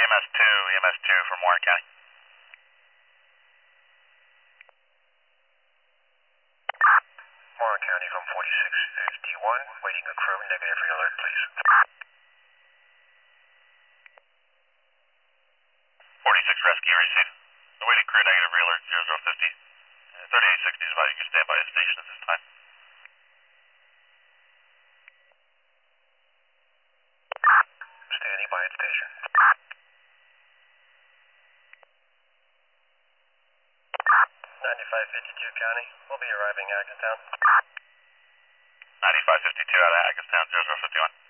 EMS2 from Warren County. Warren County from 4651, waiting a crew, negative alert, please. 46 rescue received. Awaiting crew, negative alert, 0050. 3860 is about you can stand by the station at this time. Standing by at station. 9552 County, we'll be arriving at Hackettstown. 9552 out of Hackettstown, 0051.